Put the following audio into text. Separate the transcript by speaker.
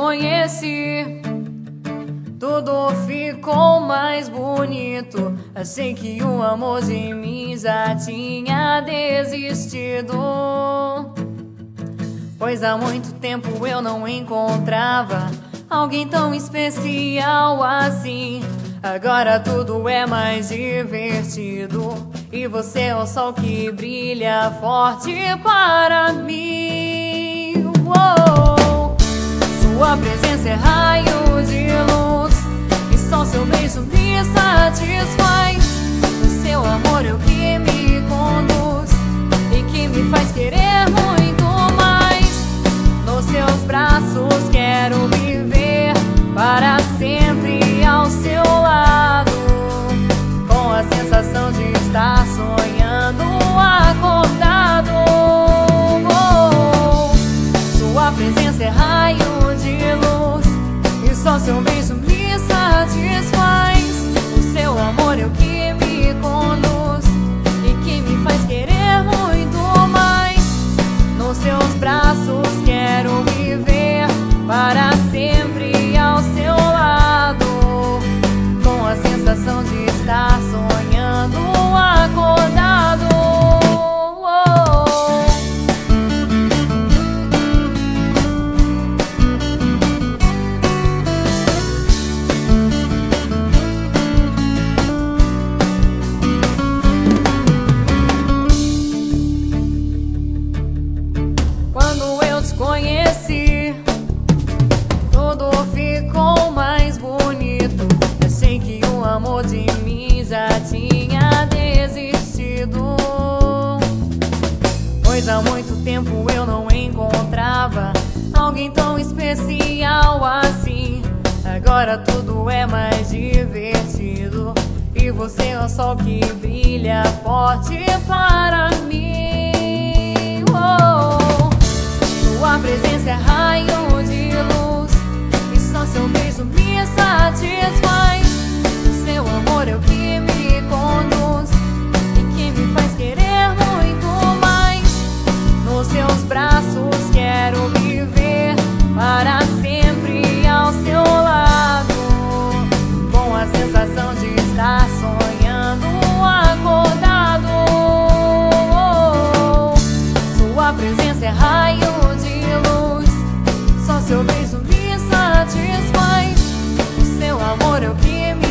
Speaker 1: conheci, tudo ficou mais bonito. Achei que o amor de mim já tinha desistido, pois há muito tempo eu não encontrava alguém tão especial assim. Agora tudo é mais divertido e você é o sol que brilha forte para mim. Uou! Sua presença é raio de luz e só seu beijo me satisfaz. O seu amor é o que me conduz e que me faz querer muito mais. Nos seus braços quero viver para sempre ao seu lado, com a sensação de estar sonhando acordado. Oh, sua presença é raio de luz e só seu beijo me satisfaz. O seu amor é o que me conduz e que me faz querer muito mais. Nos seus braços quero viver para sempre ao seu lado, com a sensação de estar sonhando acordado. Quando eu te conheci, tudo ficou mais bonito. Achei que o amor de mim já tinha desistido, pois há muito tempo eu não encontrava alguém tão especial assim. Agora tudo é mais divertido e você é o sol que brilha forte para mim. Oh, sua presença é raio de luz e só seu beijo me satisfaz. O seu amor é o que me conduz e que me faz querer muito mais. Nos seus braços quero viver para sempre ao seu lado, com a sensação de estar sonhando acordado. Sua presença é raio de luz, só seu beijo me satisfaz. O seu amor é o que me